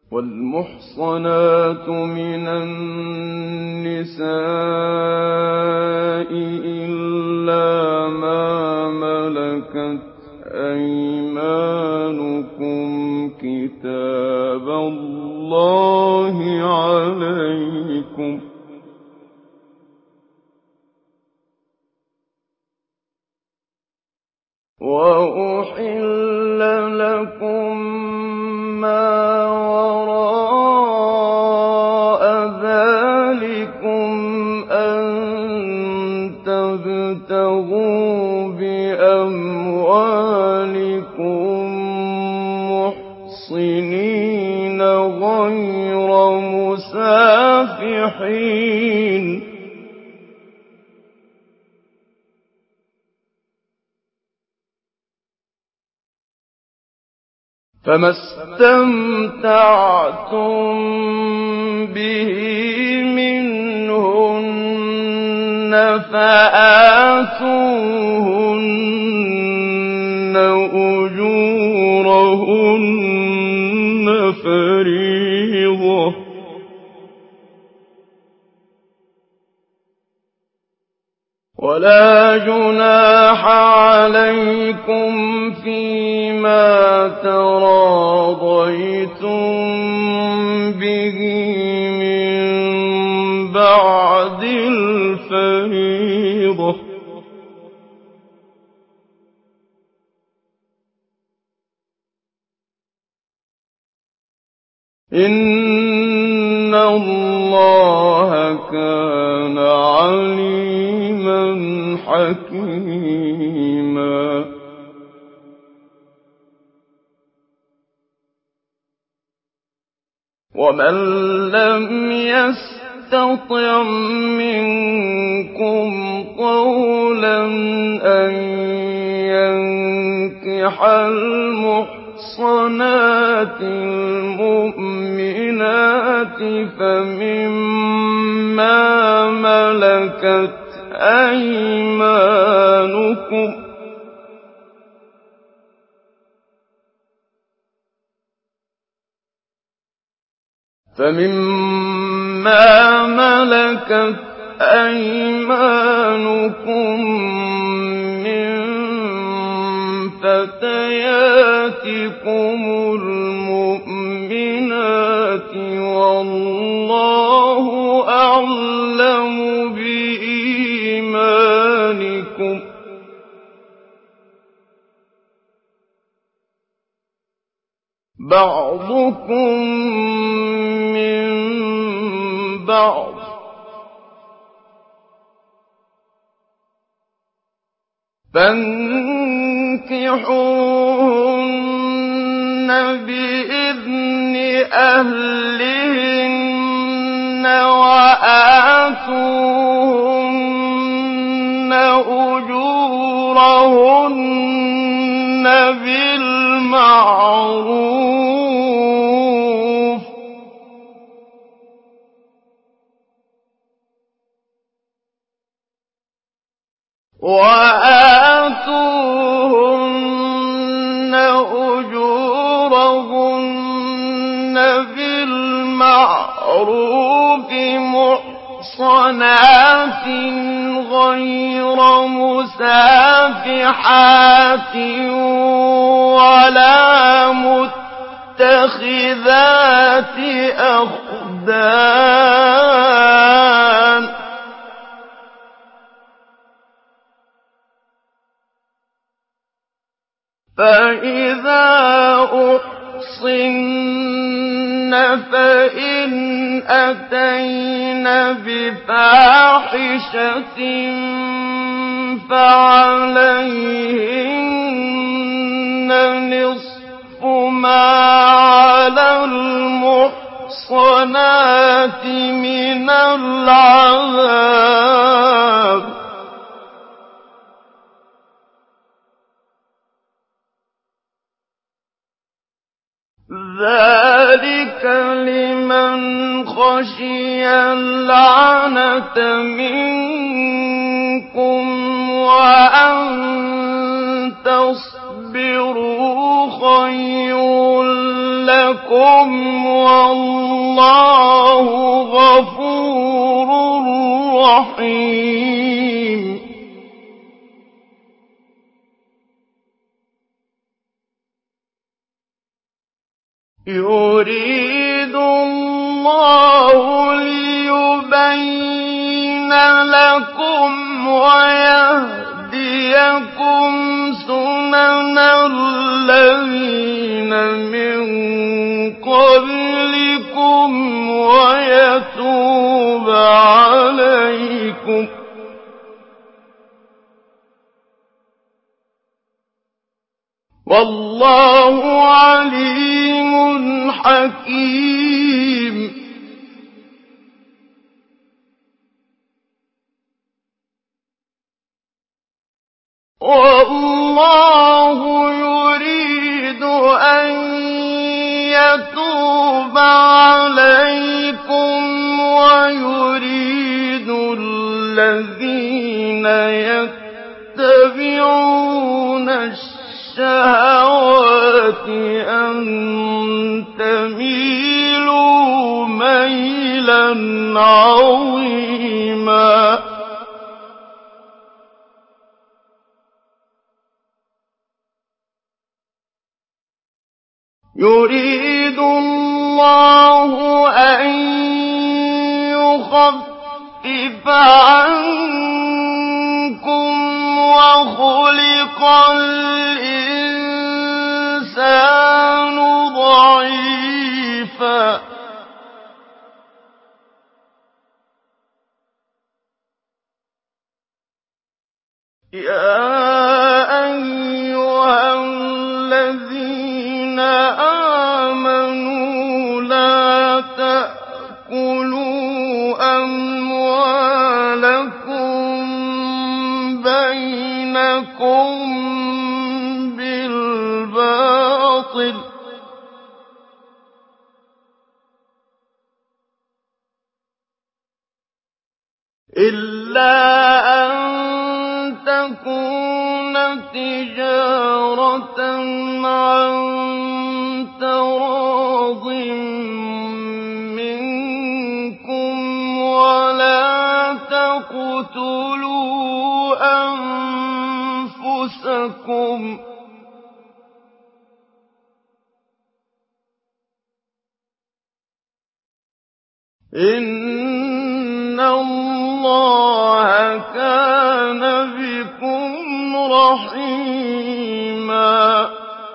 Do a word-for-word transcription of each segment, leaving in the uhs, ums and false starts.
وَالْمُحْصَنَاتُ مِنَ النِّسَاءِ إِلَّا مَا مَلَكَتْ أَيْمَانُكُمْ كِتَابَ اللَّهِ عَلَيْكُمْ ۚ وَأُحِلَّ لَكُم مَّا وَرَاءَ ذَٰلِكُمْ أَن تَبْتَغُوا بِأَمْوَالِكُم مُّحْصِنِينَ غَيْرَ مُسَافِحِينَ ۚ فَمَا اسْتَمْتَعْتُم بِهِ مِنْهُنَّ فَآتُوهُنَّ أُجُورَهُنَّ فَرِيضَةً ۚ وَلَا جُنَاحَ عَلَيْكُمْ فِيمَا تَرَاضَيْتُم بِهِ مِن بَعْدِ الْفَرِيضَةِ ۚ إِنَّ اللَّهَ كَانَ عَلِيمًا حَكِيمًا. وَمَن لَّمْ يَسْتَطِعْ مِنكُمْ طَوْلًا أَن يَنكِحَ الْمُحْصَنَاتِ الْمُؤْمِنَاتِ فَمِمَّا مَلَكَتْ أَيْمَانُكُمْ ۚ فَمِمَّا مَلَكَتْ أَيْمَانُكُم مِّن فَتَيَاتِكُمُ الْمُؤْمِنَاتِ ۚ وَاللَّهُ أَعْلَمُ بِإِيمَانِكُم ۚ بَعْضُكُم مِّن بَعْضٍ ۚ فَانكِحُوهُنَّ بِإِذْنِ أَهْلِهِنَّ وَآتُوهُنَّ أُجُورَهُنَّ بِالْمَعْرُوفِ ۚ وَآتُوهُنَّ أُجُورَهُنَّ بِالْمَعْرُوفِ مُحْصَنَاتٍ غَيْرَ مُسَافِحَاتٍ وَلَا مُتَّخِذَاتِ أَخْدَانٍ ۚ فَإِذَا أُحْصِنَّ فَإِنْ أَتَيْنَ بِفَاحِشَةٍ فَعَلَيْهِنَّ نِصْفُ مَا عَلَى الْمُحْصَنَاتِ مِنَ الْعَذَابِ ۚ ذَٰلِكَ لِمَنْ خَشِيَ الْعَنَتَ مِنكُمْ وَأَن تَصْبِرُوا خَيْرٌ لَّكُمْ لكم وَاللَّهُ غَفُورٌ رَّحِيمٌ يُرِيدُ اللَّهُ لِيُبَيِّنَ لَكُمْ وَيَهْدِيَكُمْ سُنَنَ الَّذِينَ مِن قَبْلِكُمْ وَيَتُوبَ عَلَيْكُمْ ۗ وَاللَّهُ عَلِيمٌ حَكِيمٌ وَاللَّهُ يُرِيدُ أَن يَتُوبَ عَلَيْكُمْ وَيُرِيدُ الَّذِينَ يَتَّبِعُونَ الشَّهَوَاتِ أَن تَمِيلُوا مَيْلًا عَظِيمًا يُرِيدُ اللَّهُ أَن يُخَفِّفَ عَنكُمْ وَخُلِقَ الْإِنسَانُ ضَعِيفًا يَا أَيُّهَا الَّذِينَ آمَنُوا لَا تَأْكُلُوا أَمْوَالَكُم بَيْنَكُم بِالْبَاطِلِ إِلَّا أَن تَكُونَ تِجَارَةً عَن تَرَاضٍ مِّنكُمْ وَلَا تَقْتُلُوا أَنفُسَكُمْ ۚ إِنَّ اللَّهَ كَانَ بِكُمْ رَحِيمًا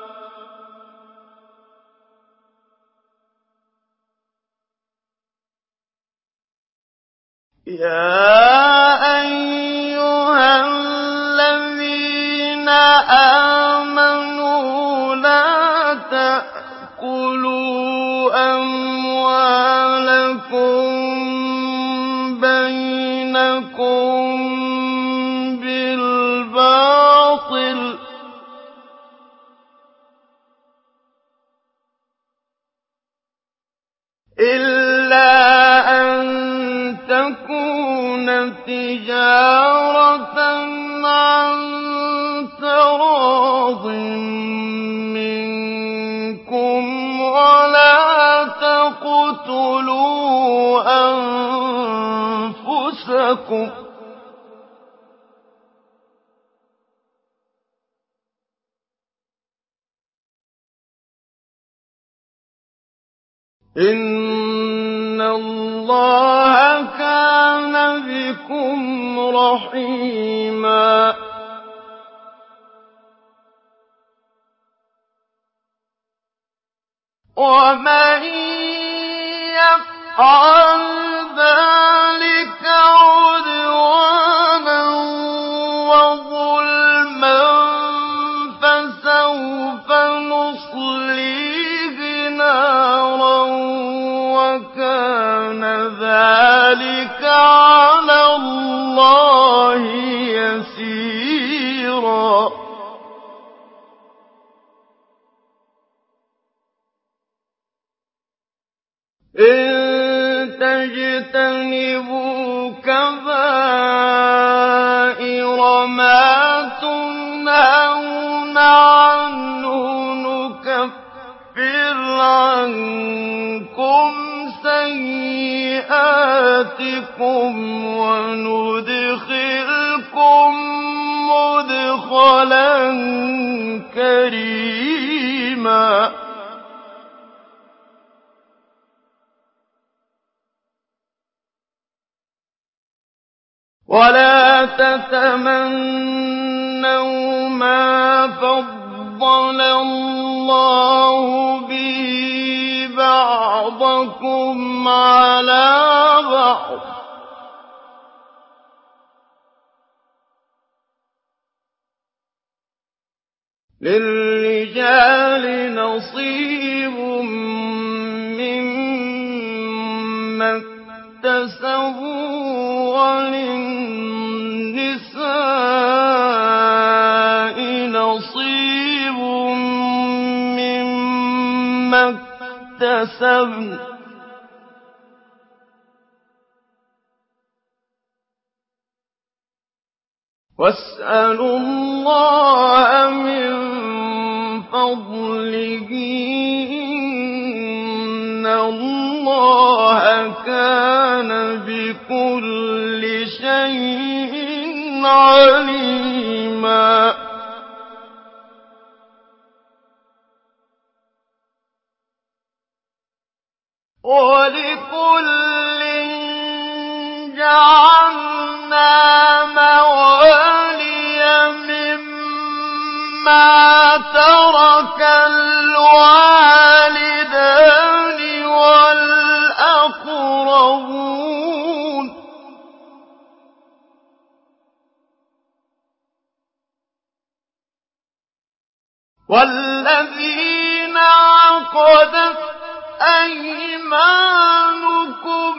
يَا أَيُّهَا الَّذِينَ آمَنُوا لَا تَأْكُلُوا أَمْوَالَكُم بَيْنَكُم بِالْبَاطِلِ إِلَّا أَن تَكُونَ تِجَارَةً عَن تَرَاضٍ مِّنكُمْ وَلَا تَقْتُلُوا أَنفُسَكُمْ ۚ إِنَّ اللَّهَ كَانَ بِكُمْ رَحِيمًا وَمَن يَفْعَلْ ذَٰلِكَ عُدْوَانًا وَظُلْمًا فَسَوْفَ نُصْلِيهِ نَارًا وَكَانَ ذَٰلِكَ عَلَى اللَّهِ يَسِيرًا إِن تَجْتَنِبُوا كَبَائِرَ مَا تُنْهَوْنَ عَنْهُ نُكَفِّرْ عَنكُمْ سَيِّئَاتِكُمْ وَنُدْخِلْكُم مُّدْخَلًا كَرِيمًا وَلَا تَتَمَنَّوْا مَا فَضَّلَ اللَّهُ بِهِ بَعْضَكُمْ عَلَىٰ بَعْضٍ ۚ لِلرِّجَالِ نَصِيبٌ مِّمَّا اكْتَسَبُوا وَلِلنِّسَاءِ نَصِيبٌ مِّمَّا اكْتَسَبْنَ ۚ وَاسْأَلُوا اللَّهَ مِن فَضْلِهِ ۗ إِنَّ اللَّهَ كَانَ بِكُلِّ شَيْءٍ عَلِيمًا وَلِكُلٍّ جَعَلْنَا مَوَالِيَ مِمَّا تَرَكَ الْوَالِدَانِ وَالْأَقْرَبُونَ ۚ وَالَّذِينَ عَقَدَتْ أَيْمَانُكُمْ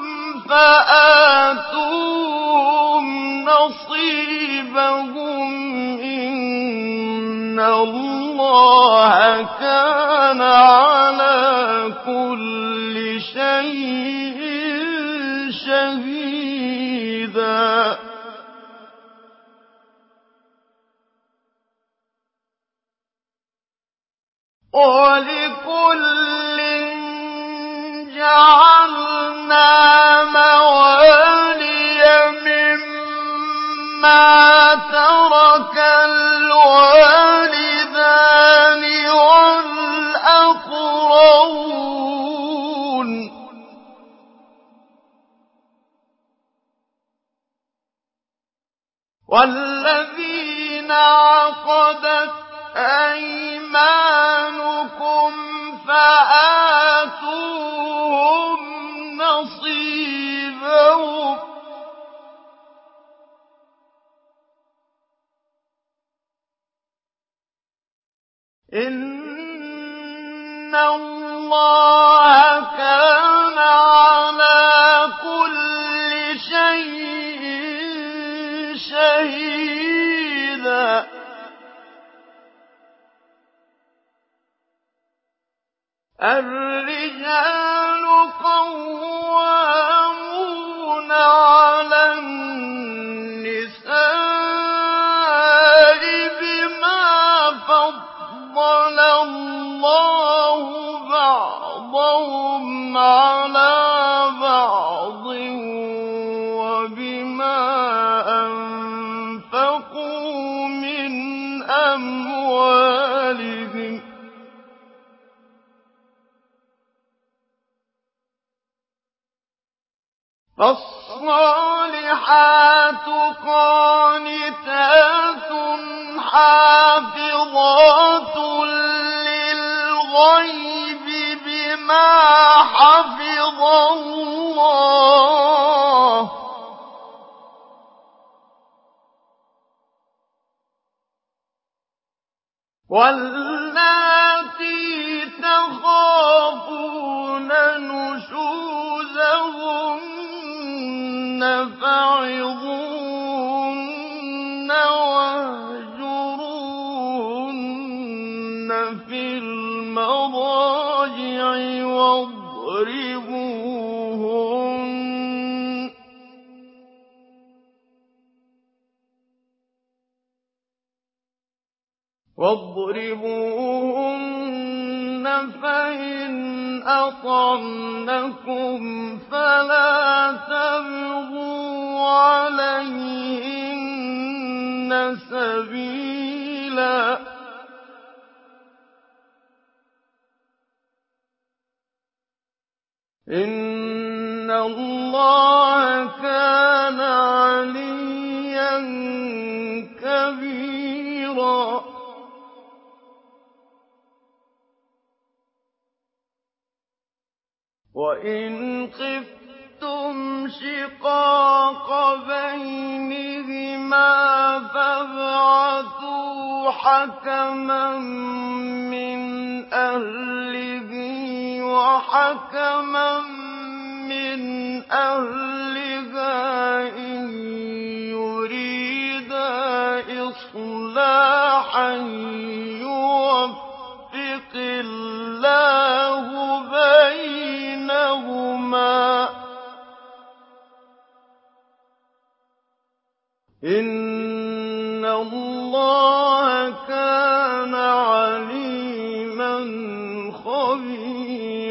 فَآتُوهُمْ نَصِيبَهُمْ ۖ إِنَّ اللَّهَ كَانَ عَلَىٰ كُلِّ شَيْءٍ شَهِيدًا وَلِكُلٍّ جَعَلْنَا مَوَالِيَ مِمَّا تَرَكَ الْوَالِدَانِ وَالْأَقْرَبُونَ ۚ وَالَّذِينَ عَقَدَتْ أَيْمَانُكُمْ فَآتُوهُمْ نَصِيبَهُمْ ۖ إِنَّ اللَّهَ كَانَ عَلَىٰ كُلِّ شَيْءٍ شَهِيدًا الرِّجَالُ قَوَّامُونَ عَلَى النِّسَاءِ بِمَا فَضَّلَ اللَّهُ بَعْضَهُمْ عَلَىٰ بَعْضٍ وَبِمَا أَنفَقُوا مِنْ أَمْوَالِهِمْ ۚ فَالصَّالِحَاتُ قَانِتَاتٌ حَافِظَاتٌ لِّلْغَيْبِ بِمَا حَفِظَ اللَّهُ ۚ وَاللَّاتِي تَخَافُونَ نُشُوزَهُنَّ فَعِظُوهُنَّ وَاهْجُرُوهُنَّ فِي الْمَضَاجِعِ وَاضْرِبُوهُنَّ ۖ واضربوهن فَإِنْ أَطَعْنَكُمْ فَلَا تَبْغُوا عَلَيْهِنَّ سَبِيلًا ۗ إِنَّ اللَّهَ كَانَ عَلِيًّا كَبِيرًا. وَإِنْ خِفْتُمْ شِقَاقَ بَيْنِهِمَا فَابْعَثُوا حَكَمًا مِّنْ أَهْلِهِ وَحَكَمًا مِّنْ أَهْلِهَا إِن يُرِيدَا إِصْلَاحًا يُوَفِّقِ اللَّهُ بَيْنَهُمَا ۗ إِنَّ اللَّهَ كَانَ عَلِيمًا خَبِيرًا.